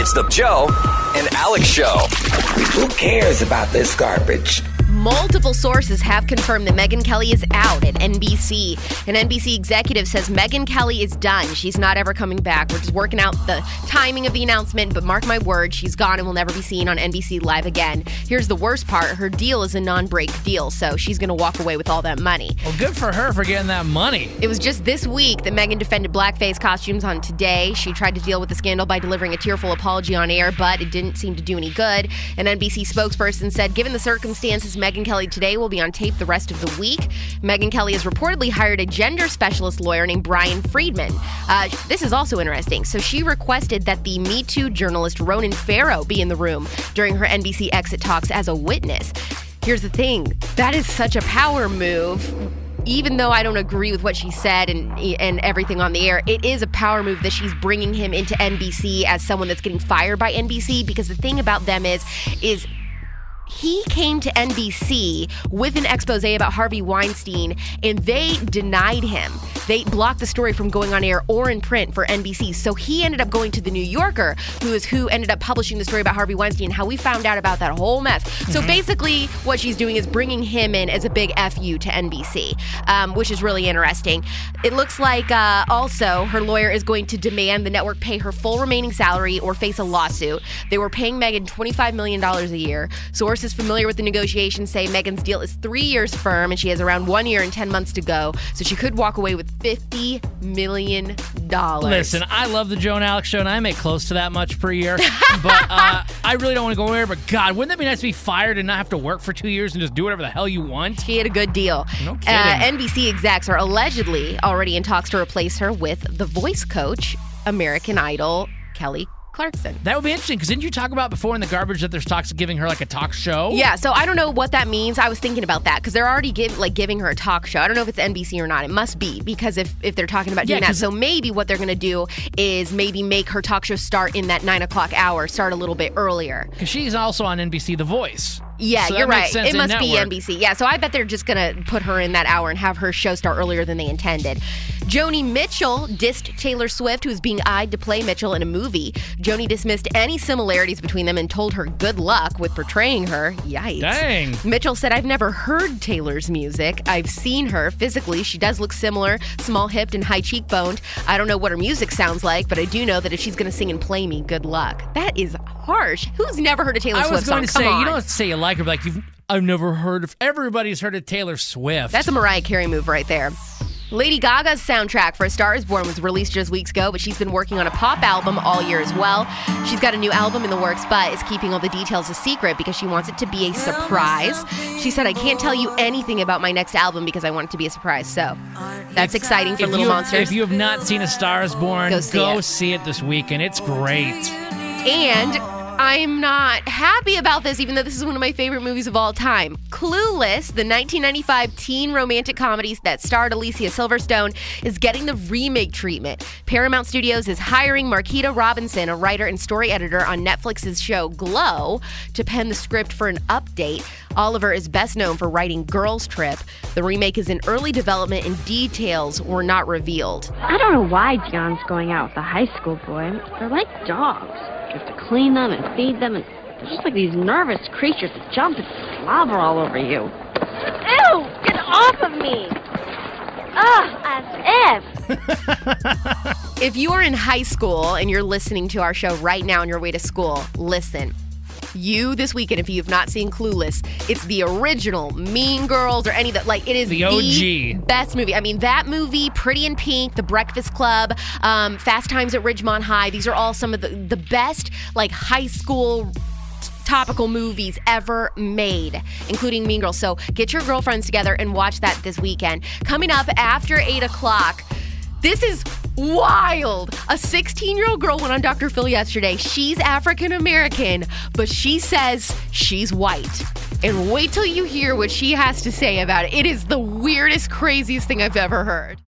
It's the Joe and Alex Show. Who cares about this garbage? Multiple sources have confirmed that Megyn Kelly is out at NBC. An NBC executive says Megyn Kelly is done. She's not ever coming back. We're just working out the timing of the announcement, but mark my word, she's gone and will never be seen on NBC Live again. Here's the worst part. Her deal is a non-break deal, so she's going to walk away with all that money. Well, good for her for getting that money. It was just this week that Megyn defended blackface costumes on Today. She tried to deal with the scandal by delivering a tearful apology on air, but it didn't seem to do any good. An NBC spokesperson said, given the circumstances, Megyn Kelly Today will be on tape the rest of the week. Megyn Kelly has reportedly hired a gender specialist lawyer named Brian Friedman. This is also interesting. So she requested that the Me Too journalist Ronan Farrow be in the room during her NBC exit talks as a witness. Here's the thing. That is such a power move. Even though I don't agree with what she said and everything on the air, it is a power move that she's bringing him into NBC as someone that's getting fired by NBC, because the thing about them is he came to NBC with an expose about Harvey Weinstein, and they denied him. They blocked the story from going on air or in print for NBC. So he ended up going to The New Yorker, who ended up publishing the story about Harvey Weinstein, how we found out about that whole mess. So basically what she's doing is bringing him in as a big FU to NBC, which is really interesting. It looks like also her lawyer is going to demand the network pay her full remaining salary or face a lawsuit. They were paying Megyn $25 million a year. Sources familiar with the negotiations say Megyn's deal is 3 years firm and she has around 1 year and 10 months to go, so she could walk away with $50 million. Listen, I love the Joe and Alex Show, and I make close to that much per year, but I really don't want to go anywhere, but God, wouldn't that be nice to be fired and not have to work for 2 years and just do whatever the hell you want? She had a good deal. No kidding. NBC execs are allegedly already in talks to replace her with the voice coach, American Idol, Kelly Clarkson. That would be interesting, because didn't you talk about before in the garbage that there's talks of giving her like a talk show? Yeah, so I don't know what that means. I was thinking about that, because they're already giving her a talk show. I don't know if it's NBC or not. It must be, because if they're talking about doing that. So maybe what they're going to do is maybe make her talk show start in that 9 o'clock hour, start a little bit earlier. Because she's also on NBC The Voice. Yeah, so you're right. It must be NBC. Yeah, so I bet they're just going to put her in that hour and have her show start earlier than they intended. Joni Mitchell dissed Taylor Swift, who is being eyed to play Mitchell in a movie. Joni dismissed any similarities between them and told her good luck with portraying her. Yikes. Dang. Mitchell said, I've never heard Taylor's music. I've seen her physically. She does look similar, small-hipped and high cheekboned. I don't know what her music sounds like, but I do know that if she's going to sing and play me, good luck. That is harsh. Who's never heard a Taylor Swift song? I was going to say, you don't have to say you like her, but like I've never heard of. Everybody's heard of Taylor Swift. That's a Mariah Carey move right there. Lady Gaga's soundtrack for A Star Is Born was released just weeks ago, but she's been working on a pop album all year as well. She's got a new album in the works, but is keeping all the details a secret because she wants it to be a surprise. She said, I can't tell you anything about my next album because I want it to be a surprise. So that's exciting for Little Monsters. If you have not seen A Star Is Born, go see it this weekend. It's great. And I'm not happy about this, even though this is one of my favorite movies of all time. Clueless, the 1995 teen romantic comedy that starred Alicia Silverstone, is getting the remake treatment. Paramount Studios is hiring Marquita Robinson, a writer and story editor on Netflix's show Glow, to pen the script for an update. Oliver is best known for writing Girls Trip. The remake is in early development and details were not revealed. I don't know why John's going out with a high school boy. They're like dogs. You have to clean them and feed them, and they're just like these nervous creatures that jump and slobber all over you. Ew! Get off of me! Ugh, as if! If you are in high school and you're listening to our show right now on your way to school, listen. You, this weekend, if you have not seen Clueless, it's the original Mean Girls or any of that. Like, it is the OG best movie. I mean, that movie, Pretty in Pink, The Breakfast Club, Fast Times at Ridgemont High. These are all some of the best, like, high school topical movies ever made, including Mean Girls. So get your girlfriends together and watch that this weekend. Coming up after 8 o'clock, this is wild. A 16-year-old girl went on Dr. Phil yesterday. She's African-American, but she says she's white. And wait till you hear what she has to say about it. It is the weirdest, craziest thing I've ever heard.